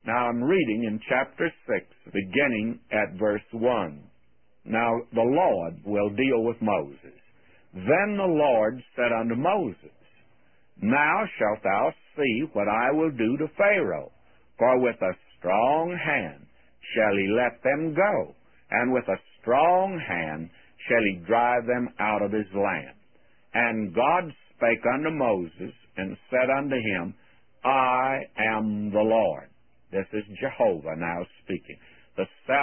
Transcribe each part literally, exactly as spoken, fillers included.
Now I'm reading in chapter six, beginning at verse one. Now the Lord will deal with Moses. Then the Lord said unto Moses, Now shalt thou see what I will do to Pharaoh, for with a strong hand shall he let them go, and with a strong hand shall he drive them out of his land. And God spake unto Moses, and said unto him, I am the Lord. This is Jehovah now speaking, the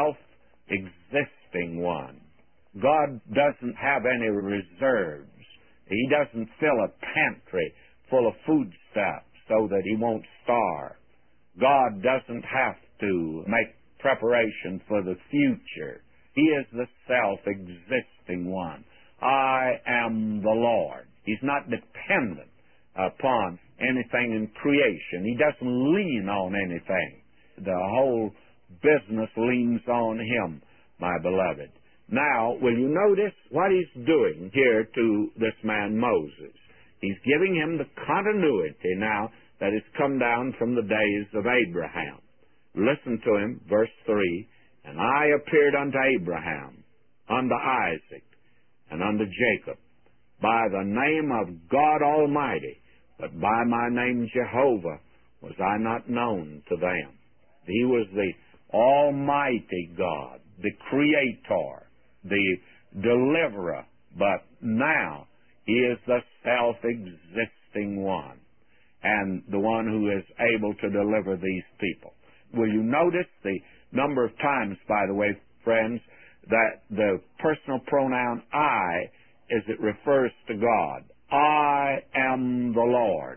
self-existing one. God doesn't have any reserves. He doesn't fill a pantry full of foodstuffs so that he won't starve. God doesn't have to make preparation for the future. He is the self-existing one. I am the Lord. He's not dependent upon anything in creation. He doesn't lean on anything. The whole business leans on him, my beloved. Now, will you notice what he's doing here to this man Moses? He's giving him the continuity now that has come down from the days of Abraham. Listen to him, verse three. And I appeared unto Abraham, unto Isaac, and unto Jacob, by the name of God Almighty, but by my name Jehovah was I not known to them. He was the Almighty God, the Creator, the Deliverer, but now he is the self-existing one, and the one who is able to deliver these people. Will you notice the number of times, by the way, friends, that the personal pronoun I, as it refers to God, I am the Lord.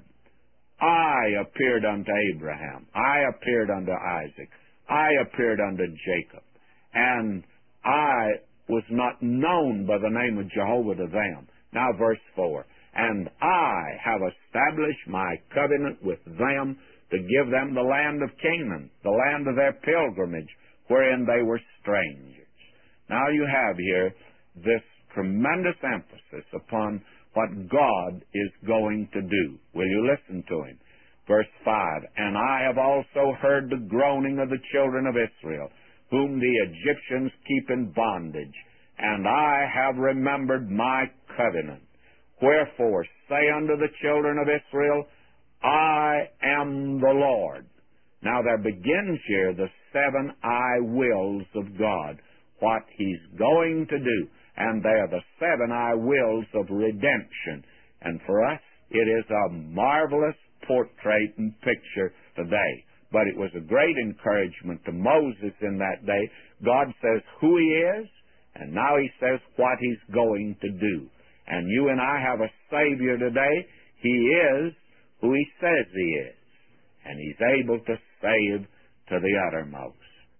I appeared unto Abraham. I appeared unto Isaac. I appeared unto Jacob. And I was not known by the name of Jehovah to them. Now verse four. And I have established my covenant with them to give them the land of Canaan, the land of their pilgrimage, wherein they were strangers. Now you have here this tremendous emphasis upon what God is going to do. Will you listen to him? Verse five, And I have also heard the groaning of the children of Israel, whom the Egyptians keep in bondage, and I have remembered my covenant. Wherefore say unto the children of Israel, I am the Lord. Now there begins here the seven I wills of God, what he's going to do. And they are the seven I wills of redemption. And for us, it is a marvelous portrait and picture today. But it was a great encouragement to Moses in that day. God says who he is, and now he says what he's going to do. And you and I have a Savior today. He is who he says he is. And he's able to save to the uttermost.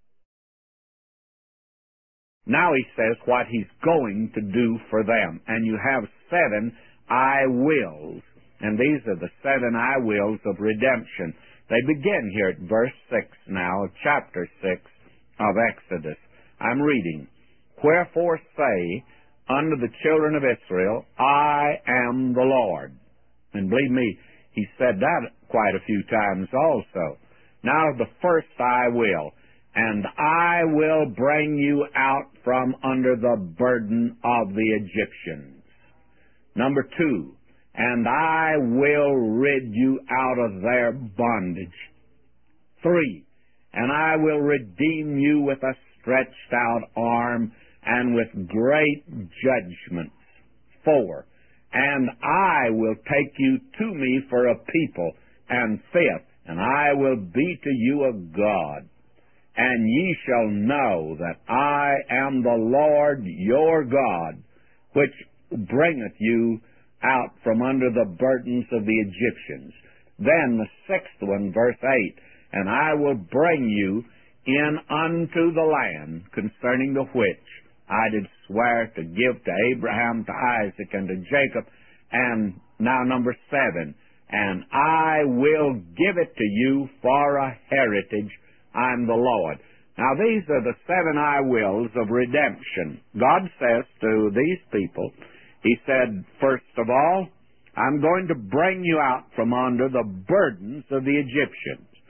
Now he says what he's going to do for them. And you have seven I wills. And these are the seven I wills of redemption. They begin here at verse six now of chapter six of Exodus. I'm reading. Wherefore say unto the children of Israel, I am the Lord. And believe me, he said that quite a few times also. Now the first I will. And I will bring you out from under the burden of the Egyptians. Number two, and I will rid you out of their bondage. Three, and I will redeem you with a stretched out arm and with great judgments. Four, and I will take you to me for a people. And fifth, and I will be to you a God. And ye shall know that I am the Lord your God, which bringeth you out from under the burdens of the Egyptians. Then the sixth one, verse eight, and I will bring you in unto the land concerning the which I did swear to give to Abraham, to Isaac, and to Jacob. And now number seven, and I will give it to you for a heritage. I'm the Lord. Now these are the seven I wills of redemption. God says to these people, he said, first of all, I'm going to bring you out from under the burdens of the Egyptians.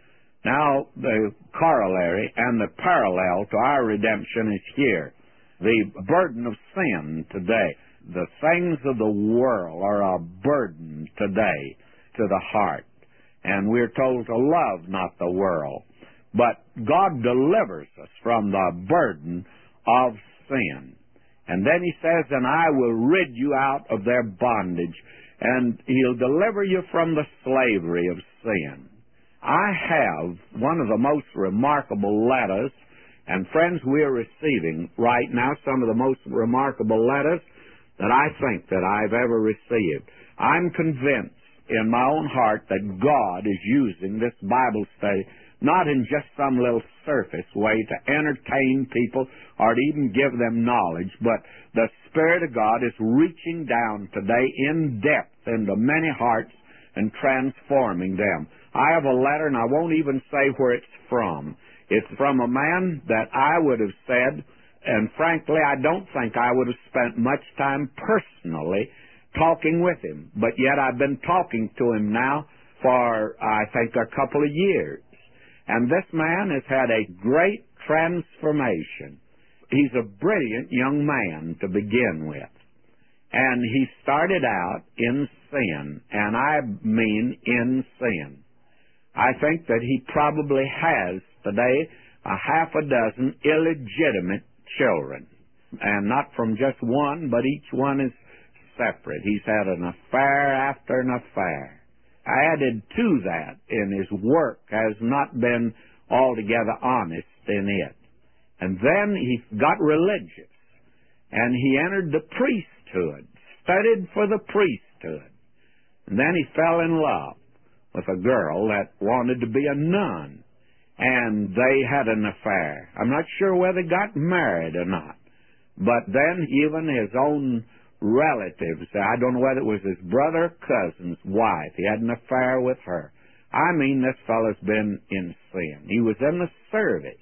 Now, the corollary and the parallel to our redemption is here. The burden of sin today. The things of the world are a burden today to the heart. And we're told to love not the world. But God delivers us from the burden of sin. And then he says, and I will rid you out of their bondage, and he'll deliver you from the slavery of sin. I have one of the most remarkable letters, and friends, we're receiving right now some of the most remarkable letters that I think that I've ever received. I'm convinced in my own heart that God is using this Bible study not in just some little surface way to entertain people or to even give them knowledge, but the Spirit of God is reaching down today in depth into many hearts and transforming them. I have a letter, and I won't even say where it's from. It's from a man that I would have said, and frankly, I don't think I would have spent much time personally talking with him, but yet I've been talking to him now for, I think, a couple of years. And this man has had a great transformation. He's a brilliant young man to begin with. And he started out in sin, and I mean in sin. I think that he probably has today a half a dozen illegitimate children. And not from just one, but each one is separate. He's had an affair after an affair. Added to that, in his work has not been altogether honest in it. And then he got religious, and he entered the priesthood, studied for the priesthood. And then he fell in love with a girl that wanted to be a nun, and they had an affair. I'm not sure whether they got married or not, but then even his own relatives, I don't know whether it was his brother or cousin's wife, he had an affair with her. I mean, this fellow's been in sin. He was in the service,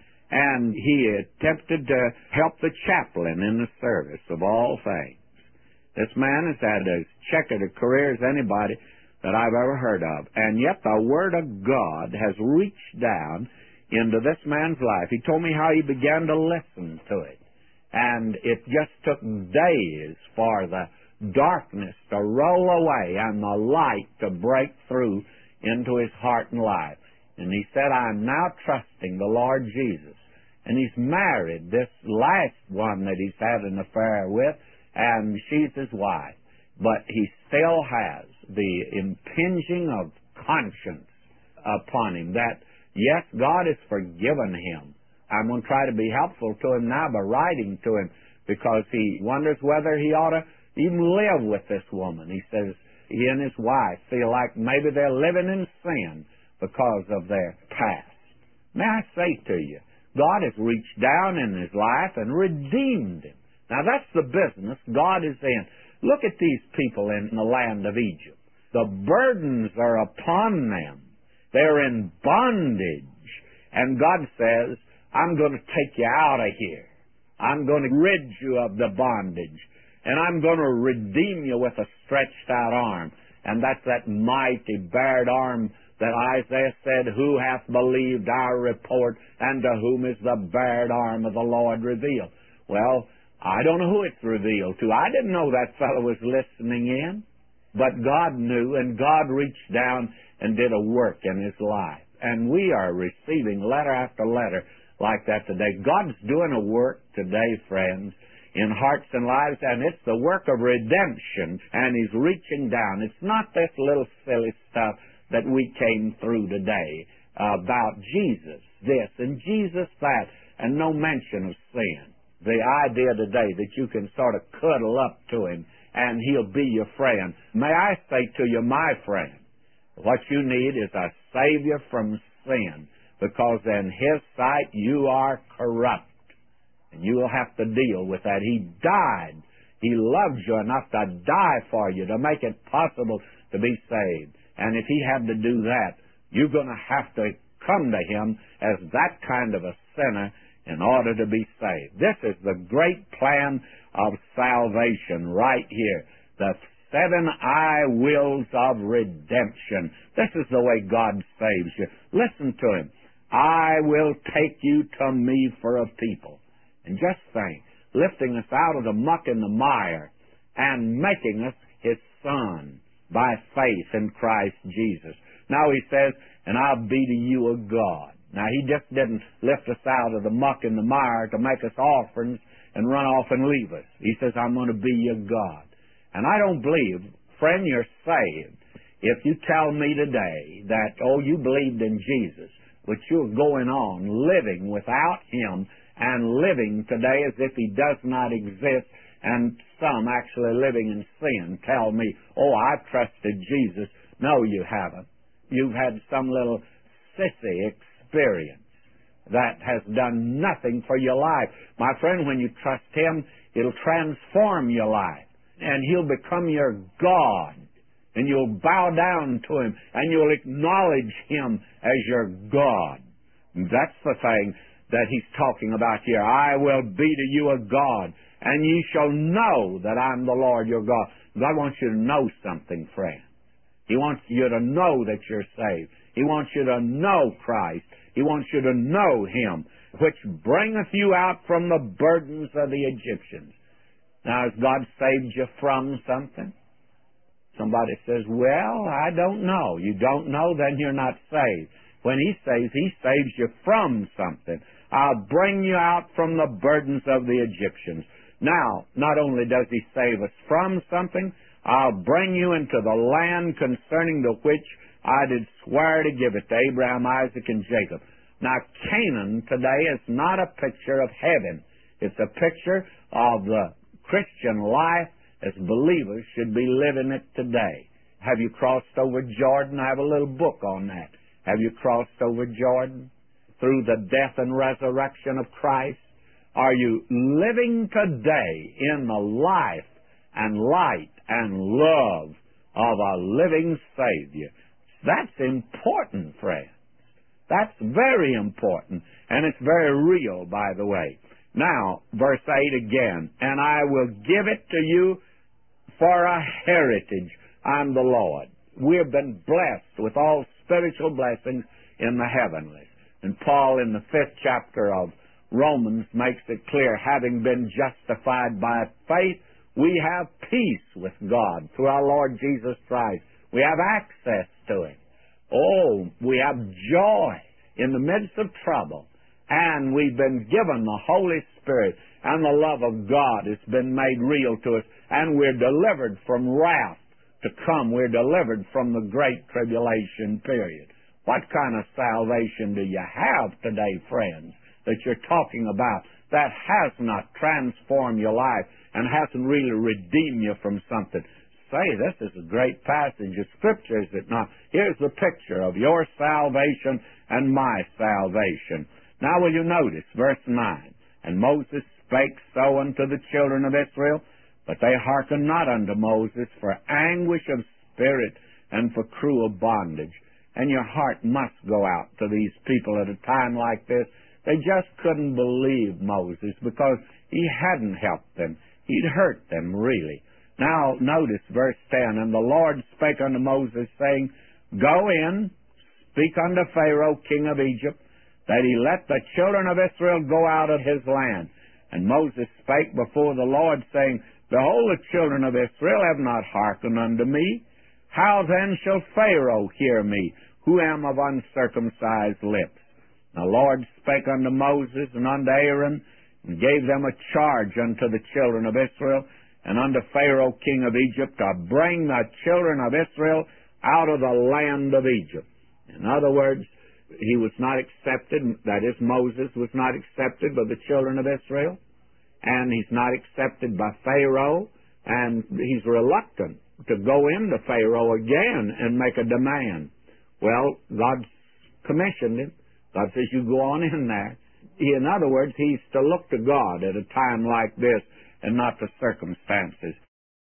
and he attempted to help the chaplain in the service of all things. This man has had as checkered a career as anybody that I've ever heard of, and yet the Word of God has reached down into this man's life. He told me how he began to listen to it. And it just took days for the darkness to roll away and the light to break through into his heart and life. And he said, I'm now trusting the Lord Jesus. And he's married this last one that he's had an affair with, and she's his wife. But he still has the impinging of conscience upon him that, yes, God has forgiven him. I'm going to try to be helpful to him now by writing to him, because he wonders whether he ought to even live with this woman. He says he and his wife feel like maybe they're living in sin because of their past. May I say to you, God has reached down in his life and redeemed him. Now that's the business God is in. Look at these people in the land of Egypt. The burdens are upon them. They're in bondage. And God says, I'm going to take you out of here. I'm going to rid you of the bondage. And I'm going to redeem you with a stretched out arm. And that's that mighty bared arm that Isaiah said, who hath believed our report, and to whom is the bared arm of the Lord revealed? Well, I don't know who it's revealed to. I didn't know that fellow was listening in. But God knew, and God reached down and did a work in his life. And we are receiving letter after letter like that today. God's doing a work today, friends, in hearts and lives, and it's the work of redemption, and he's reaching down. It's not this little silly stuff that we came through today about Jesus this and Jesus that, and no mention of sin. The idea today that you can sort of cuddle up to him and he'll be your friend. May I say to you, my friend, what you need is a Savior from sin, because in his sight you are corrupt, and you will have to deal with that. He died. He loves you enough to die for you, to make it possible to be saved. And if he had to do that, you're going to have to come to him as that kind of a sinner in order to be saved. This is the great plan of salvation right here. The seven I wills of redemption. This is the way God saves you. Listen to Him. I will take you to me for a people. And just think, lifting us out of the muck and the mire and making us His son by faith in Christ Jesus. Now He says, and I'll be to you a God. Now He just didn't lift us out of the muck and the mire to make us orphans and run off and leave us. He says, I'm going to be your God. And I don't believe, friend, you're saved if you tell me today that, oh, you believed in Jesus, but you're going on living without Him and living today as if He does not exist, and some actually living in sin tell me, oh, I've trusted Jesus. No, you haven't. You've had some little sissy experience that has done nothing for your life. My friend, when you trust Him, it'll transform your life, and He'll become your God, and you'll bow down to Him, and you'll acknowledge Him as your God. And that's the thing that He's talking about here. I will be to you a God, and ye shall know that I'm the Lord your God. God wants you to know something, friend. He wants you to know that you're saved. He wants you to know Christ. He wants you to know Him, which bringeth you out from the burdens of the Egyptians. Now, has God saved you from something? Somebody says, well, I don't know. You don't know, then you're not saved. When He saves, He saves you from something. I'll bring you out from the burdens of the Egyptians. Now, not only does He save us from something, I'll bring you into the land concerning the which I did swear to give it to Abraham, Isaac, and Jacob. Now, Canaan today is not a picture of heaven. It's a picture of the Christian life as believers should be living it today. Have you crossed over Jordan? I have a little book on that. Have you crossed over Jordan through the death and resurrection of Christ? Are you living today in the life and light and love of a living Savior? That's important, friends. That's very important, and it's very real, by the way. Now, verse eight again, and I will give it to you for a heritage. I'm the Lord. We have been blessed with all spiritual blessings in the heavenlies. And Paul, in the fifth chapter of Romans, makes it clear, having been justified by faith, we have peace with God through our Lord Jesus Christ. We have access to Him. Oh, we have joy in the midst of trouble. And we've been given the Holy Spirit, and the love of God has been made real to us. And we're delivered from wrath to come. We're delivered from the great tribulation period. What kind of salvation do you have today, friends, that you're talking about that has not transformed your life and hasn't really redeemed you from something? Say, this is a great passage of Scripture, is it not? Here's the picture of your salvation and my salvation. Now will you notice verse nine? And Moses spake so unto the children of Israel, but they hearkened not unto Moses for anguish of spirit and for cruel bondage. And your heart must go out to these people at a time like this. They just couldn't believe Moses because he hadn't helped them. He'd hurt them, really. Now, notice verse ten. And the Lord spake unto Moses, saying, Go in, speak unto Pharaoh, king of Egypt, that he let the children of Israel go out of his land. And Moses spake before the Lord, saying, Behold, the children of Israel have not hearkened unto me. How then shall Pharaoh hear me, who am of uncircumcised lips? The Lord spake unto Moses and unto Aaron, and gave them a charge unto the children of Israel, and unto Pharaoh king of Egypt, to bring the children of Israel out of the land of Egypt. In other words, he was not accepted, that is, Moses was not accepted by the children of Israel, and he's not accepted by Pharaoh, and he's reluctant to go into Pharaoh again and make a demand. Well, God commissioned him. God says, you go on in there. He, in other words, he's to look to God at a time like this and not the circumstances.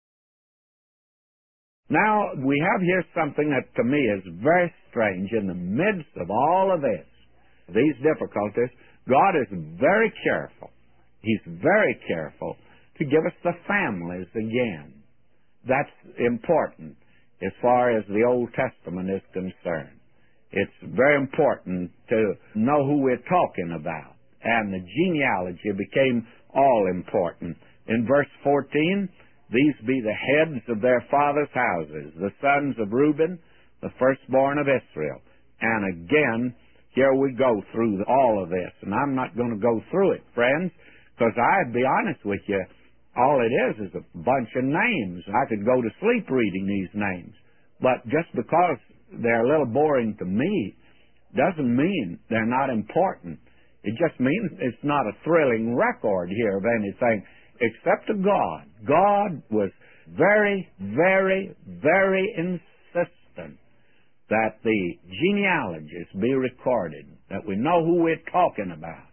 Now, we have here something that to me is very strange. In the midst of all of this, these difficulties, God is very careful. He's very careful to give us the families again. That's important as far as the Old Testament is concerned. It's very important to know who we're talking about. And the genealogy became all important. In verse fourteen, these be the heads of their fathers' houses, the sons of Reuben, the firstborn of Israel. And again, here we go through all of this. And I'm not going to go through it, friends, because I'd be honest with you, all it is is a bunch of names. I could go to sleep reading these names. But just because they're a little boring to me doesn't mean they're not important. It just means it's not a thrilling record here of anything except to God. God was very, very, very insistent that the genealogies be recorded, that we know who we're talking about.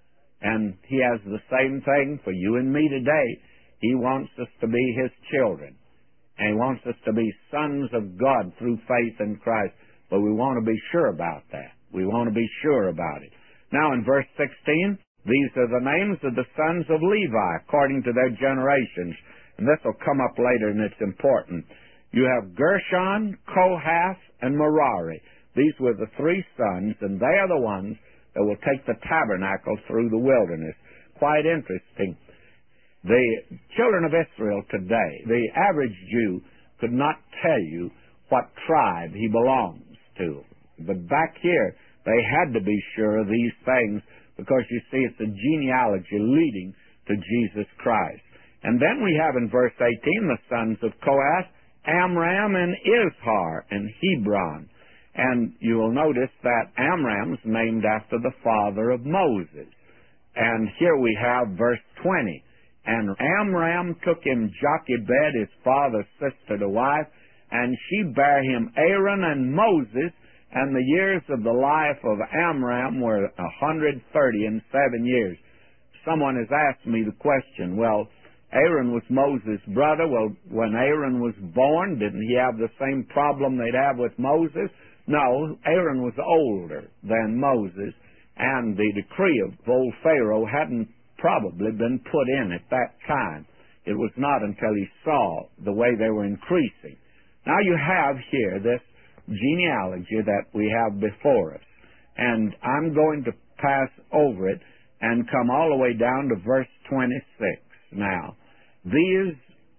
And He has the same thing for you and me today. He wants us to be His children. And He wants us to be sons of God through faith in Christ. But we want to be sure about that. We want to be sure about it. Now in verse sixteen, these are the names of the sons of Levi according to their generations. And this will come up later, and it's important. You have Gershon, Kohath, and Merari. These were the three sons, and they are the ones that will take the tabernacle through the wilderness. Quite interesting. The children of Israel today, the average Jew could not tell you what tribe he belongs to. But back here, they had to be sure of these things because, you see, it's a genealogy leading to Jesus Christ. And then we have in verse eighteen the sons of Kohath, Amram and Izhar and Hebron. And you will notice that Amram's named after the father of Moses. And here we have verse twenty. And Amram took him Jochebed, his father's sister, to wife, and she bare him Aaron and Moses, and the years of the life of Amram were a hundred thirty and seven years. Someone has asked me the question, well, Aaron was Moses' brother. Well, when Aaron was born, didn't he have the same problem they'd have with Moses? No, Aaron was older than Moses, and the decree of old Pharaoh hadn't probably been put in at that time. It was not until he saw the way they were increasing. Now you have here this genealogy that we have before us, and I'm going to pass over it and come all the way down to verse twenty-six now. These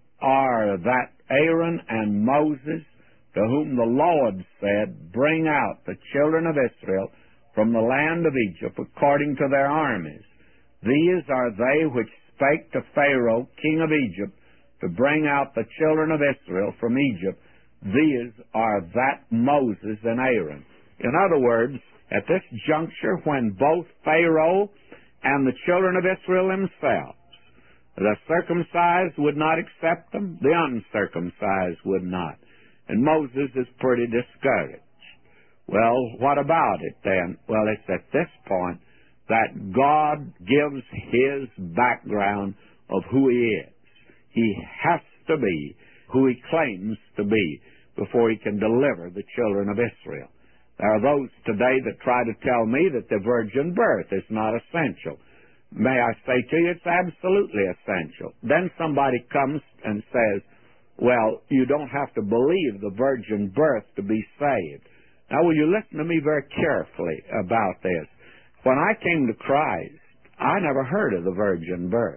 are that Aaron and Moses, to whom the Lord said, bring out the children of Israel from the land of Egypt according to their armies. These are they which spake to Pharaoh, king of Egypt, to bring out the children of Israel from Egypt. These are that Moses and Aaron. In other words, at this juncture, when both Pharaoh and the children of Israel themselves, the circumcised would not accept them, the uncircumcised would not. And Moses is pretty discouraged. Well, what about it then? Well, it's at this point that God gives His background of who He is. He has to be who He claims to be before He can deliver the children of Israel. There are those today that try to tell me that the virgin birth is not essential. May I say to you, it's absolutely essential. Then somebody comes and says, well, you don't have to believe the virgin birth to be saved. Now, will you listen to me very carefully about this? When I came to Christ, I never heard of the virgin birth.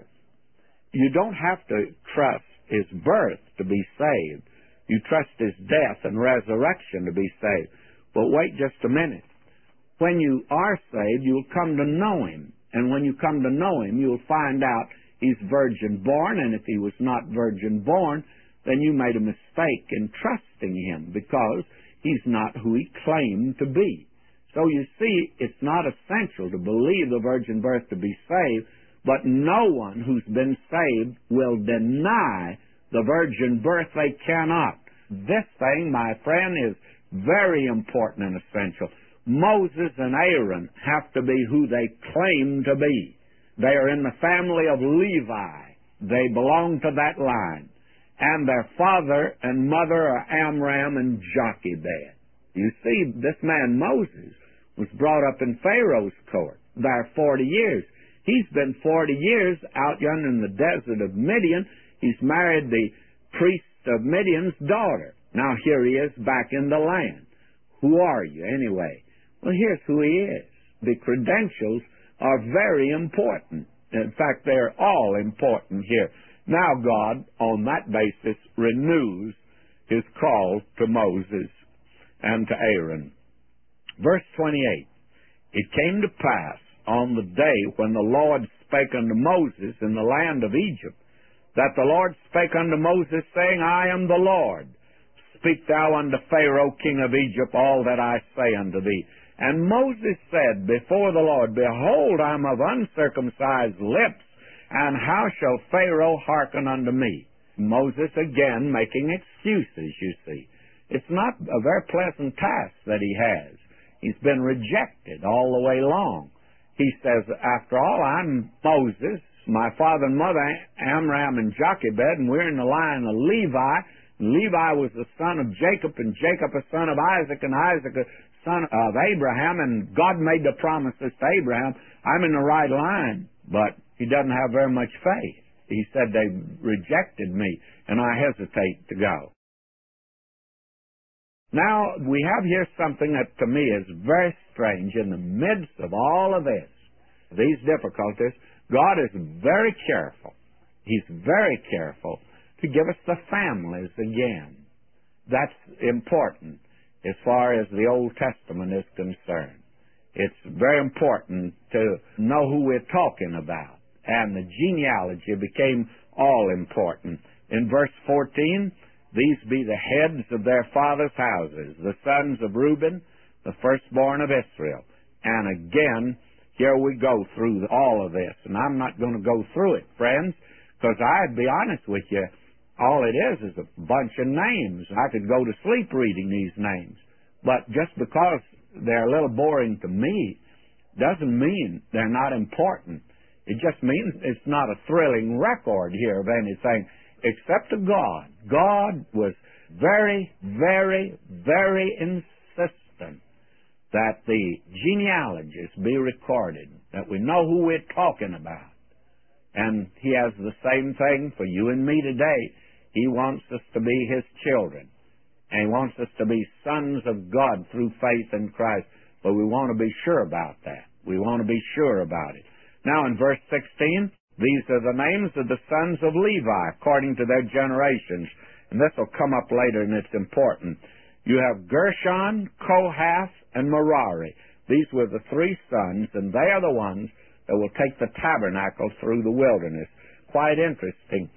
You don't have to trust His birth to be saved. You trust His death and resurrection to be saved. But wait just a minute. When you are saved, you'll come to know Him. And when you come to know Him, you'll find out He's virgin born. And if He was not virgin born, then you made a mistake in trusting Him because He's not who He claimed to be. So you see, it's not essential to believe the virgin birth to be saved, but no one who's been saved will deny the virgin birth. They cannot. This thing, my friend, is very important and essential. Moses and Aaron have to be who they claim to be. They are in the family of Levi. They belong to that line. And their father and mother are Amram and Jochebed. You see, this man Moses was brought up in Pharaoh's court there forty years. He's been forty years out yonder in the desert of Midian. He's married the priest's of Midian's daughter. Now here he is back in the land. Who are you anyway? Well, here's who he is. The credentials are very important. In fact, they're all important here. Now God, on that basis, renews his call to Moses and to Aaron. Verse twenty-eight, it came to pass on the day when the Lord spake unto Moses in the land of Egypt, that the Lord spake unto Moses, saying, I am the Lord. Speak thou unto Pharaoh king of Egypt all that I say unto thee. And Moses said before the Lord, Behold, I am of uncircumcised lips, and how shall Pharaoh hearken unto me? Moses again making excuses, you see. It's not a very pleasant task that he has. He's been rejected all the way long. He says, after all, I'm Moses, my father and mother, Amram and Jochebed, and we're in the line of Levi. And Levi was the son of Jacob, and Jacob a son of Isaac, and Isaac a son of Abraham, and God made the promises to Abraham. I'm in the right line, but he doesn't have very much faith. He said they rejected me, and I hesitate to go. Now, we have here something that to me is very strange. In the midst of all of this, these difficulties, God is very careful. He's very careful to give us the families again. That's important as far as the Old Testament is concerned. It's very important to know who we're talking about. And the genealogy became all important. In verse fourteen, these be the heads of their fathers' houses, the sons of Reuben, the firstborn of Israel. And again, here we go through all of this. And I'm not going to go through it, friends, because I'd be honest with you, all it is is a bunch of names. I could go to sleep reading these names. But just because they're a little boring to me doesn't mean they're not important. It just means it's not a thrilling record here of anything except to God. God was very, very, very insistent that the genealogies be recorded, that we know who we're talking about. And He has the same thing for you and me today. He wants us to be His children. And He wants us to be sons of God through faith in Christ. But we want to be sure about that. We want to be sure about it. Now in verse sixteen, these are the names of the sons of Levi according to their generations. And this will come up later, and it's important. You have Gershon, Kohath, and Merari. These were the three sons, and they are the ones that will take the tabernacle through the wilderness. Quite interesting.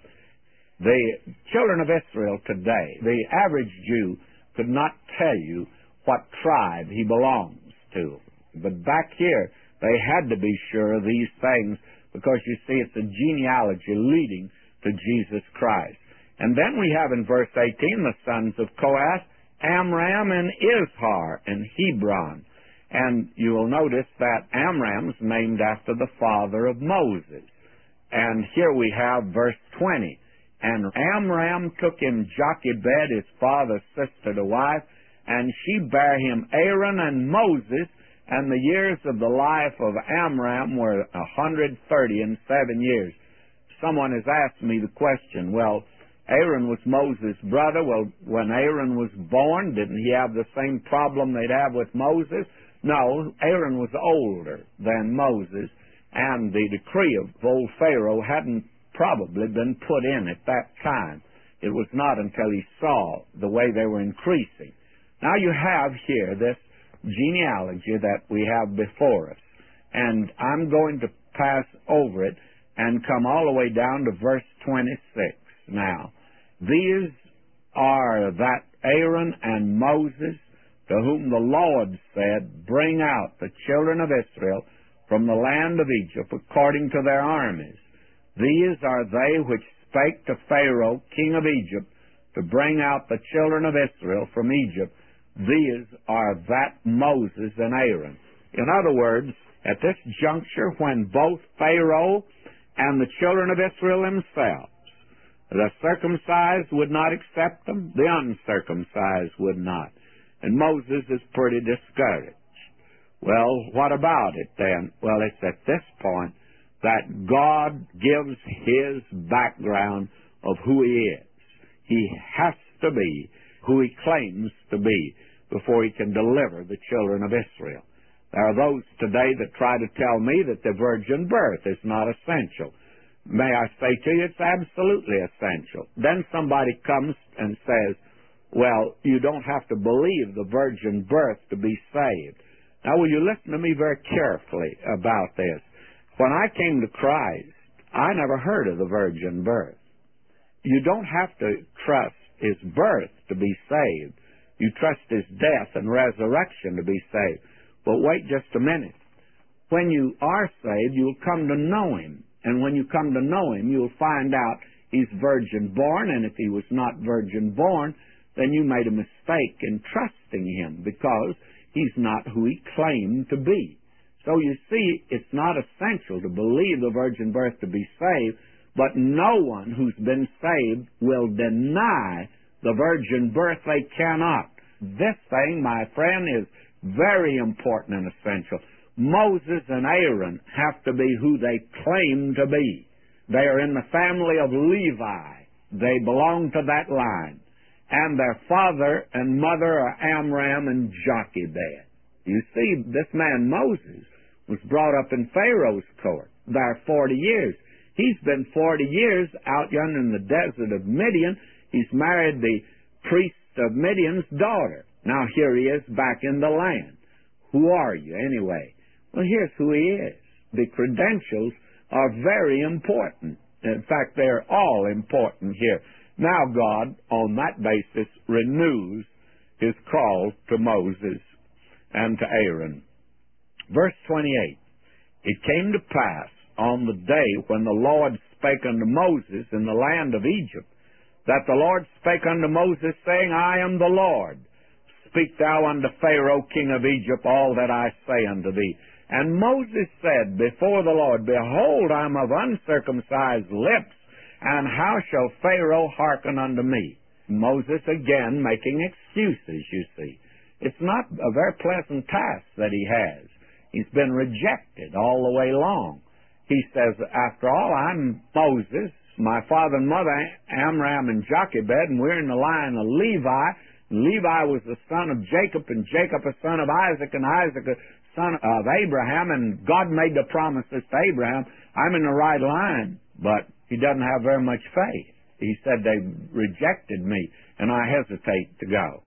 The children of Israel today, the average Jew could not tell you what tribe he belongs to. But back here, they had to be sure of these things because, you see, it's a genealogy leading to Jesus Christ. And then we have in verse eighteen the sons of Kohath, Amram and Izhar and Hebron. And you will notice that Amram's named after the father of Moses. And here we have verse twenty. And Amram took him Jochebed, his father's sister, to wife, and she bare him Aaron and Moses, and the years of the life of Amram were a hundred thirty and seven years. Someone has asked me the question, well, Aaron was Moses' brother. Well, when Aaron was born, didn't he have the same problem they'd have with Moses? No, Aaron was older than Moses, and the decree of old Pharaoh hadn't probably been put in at that time. It was not until he saw the way they were increasing. Now you have here this genealogy that we have before us, and I'm going to pass over it and come all the way down to verse twenty-six now. These are that Aaron and Moses, to whom the Lord said, Bring out the children of Israel from the land of Egypt according to their armies. These are they which spake to Pharaoh, king of Egypt, to bring out the children of Israel from Egypt. These are that Moses and Aaron. In other words, at this juncture, when both Pharaoh and the children of Israel themselves, the circumcised would not accept them, the uncircumcised would not. And Moses is pretty discouraged. Well, what about it then? Well, it's at this point that God gives His background of who He is. He has to be who he claims to be before he can deliver the children of Israel. There are those today that try to tell me that the virgin birth is not essential. May I say to you, it's absolutely essential. Then somebody comes and says, well, you don't have to believe the virgin birth to be saved. Now, will you listen to me very carefully about this? When I came to Christ, I never heard of the virgin birth. You don't have to trust his birth to be saved. You trust his death and resurrection to be saved. But wait just a minute. When you are saved, you'll come to know him. And when you come to know him, you'll find out he's virgin born. And if he was not virgin born, then you made a mistake in trusting him, because he's not who he claimed to be. So you see, it's not essential to believe the virgin birth to be saved, but no one who's been saved will deny the virgin birth. They cannot. This thing, my friend, is very important and essential. Moses and Aaron have to be who they claim to be. They are in the family of Levi. They belong to that line. And their father and mother are Amram and Jochebed. You see, this man Moses was brought up in Pharaoh's court there forty years. He's been forty years out yonder in the desert of Midian. He's married the priest of Midian's daughter. Now here he is back in the land. Who are you anyway? Well, here's who he is. The credentials are very important. In fact, they're all important here. Now God, on that basis, renews his call to Moses and to Aaron. Verse twenty-eight, it came to pass on the day when the Lord spake unto Moses in the land of Egypt, that the Lord spake unto Moses, saying, I am the Lord. Speak thou unto Pharaoh king of Egypt all that I say unto thee. And Moses said before the Lord, Behold, I am of uncircumcised lips, and how shall Pharaoh hearken unto me? Moses again making excuses, you see. It's not a very pleasant task that he has. He's been rejected all the way long. He says, after all, I'm Moses, my father and mother, Amram and Jochebed, and we're in the line of Levi. Levi was the son of Jacob, and Jacob a son of Isaac, and Isaac a son of Abraham, and God made the promises to Abraham. I'm in the right line, but he doesn't have very much faith. He said, they rejected me, and I hesitate to go.